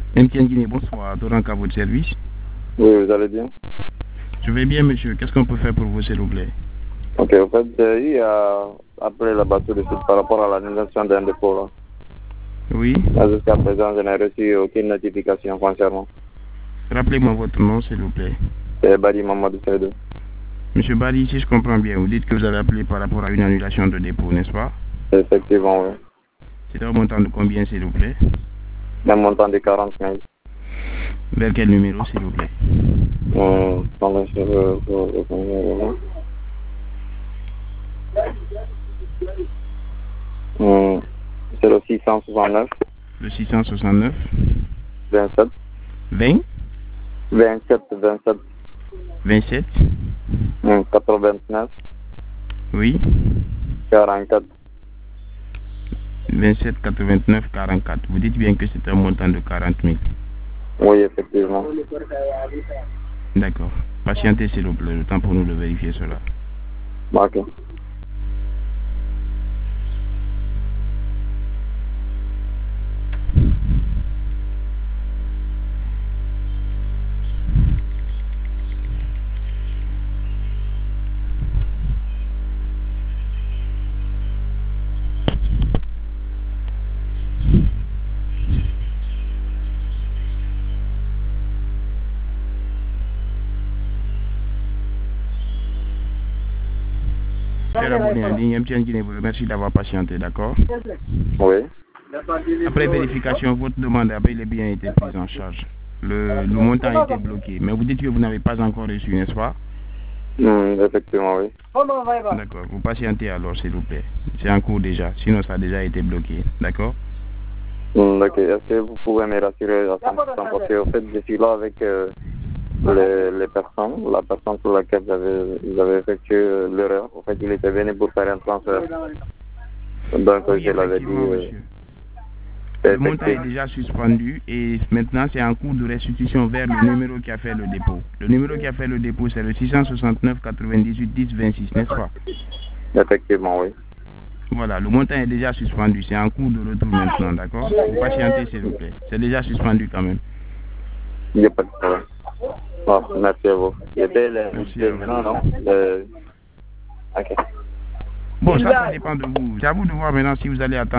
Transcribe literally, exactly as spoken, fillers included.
M T N Guinée, bonsoir. Dorank à votre service. Oui, vous allez bien? Je vais bien, monsieur. Qu'est-ce qu'on peut faire pour vous, s'il vous plaît? Ok, en fait, j'ai eu à appeler la bateau de suite par rapport à l'annulation d'un dépôt. Là. Oui. Là, jusqu'à présent, je n'ai reçu aucune notification concernant. Rappelez-moi votre nom, s'il vous plaît. C'est Badi Mamadou Seydou. Monsieur Badi, si je comprends bien, vous dites que vous avez appelé par rapport à une annulation de dépôt, n'est-ce pas? Effectivement, oui. C'est un montant de combien, s'il vous plaît? Un montant de quarante mille. Vers quel numéro, s'il vous plaît? Hum, attendez, je veux- je veux- je veux- Hum, c'est le six cent soixante-neuf. Le six cent soixante-neuf. vingt-sept. vingt. vingt-sept, vingt-sept. vingt-sept. Hum, quatre-vingt-neuf. Oui. quarante-quatre. vingt-sept, quatre-vingt-neuf, quarante-quatre. Vous dites bien que c'est un montant de quarante mille. Oui, effectivement. D'accord. Patientez, s'il vous plaît, le temps pour nous de vérifier cela. Ok. Cher abonné en ligne, M T N Guinée vous remercie d'avoir patienté, d'accord? Oui. Après vérification, votre demande avait bien été prise en charge. Le, le montant a été bloqué. Mais vous dites que vous n'avez pas encore reçu, n'est-ce pas? Hum, effectivement, oui. D'accord. Vous patientez alors, s'il vous plaît. C'est en cours déjà. Sinon, ça a déjà été bloqué. D'accord? Hum, ok. Est-ce que vous pouvez me rassurer à cent pour cent parce que, en fait, je suis là avec euh, les, les personnes, la personne sur laquelle j'avais effectué l'erreur. En fait, il était venu pour faire un transfert. Donc, Oui, je l'avais dit. effectivement, Euh, monsieur. Le montant est déjà suspendu et maintenant c'est en cours de restitution vers le numéro qui a fait le dépôt. Le numéro qui a fait le dépôt c'est le six cent soixante-neuf quatre-vingt-dix-huit dix vingt-six, n'est-ce pas? Effectivement, oui. Voilà, le montant est déjà suspendu, c'est en cours de retour maintenant, d'accord? Vous patientez s'il vous plaît, c'est déjà suspendu quand même. Il n'y a pas de problème. Bon, merci à vous. C'était le... Merci à vous. Non, non. Le... Ok. Bon, ça, ça dépend de vous. C'est à vous de voir maintenant si vous allez attendre.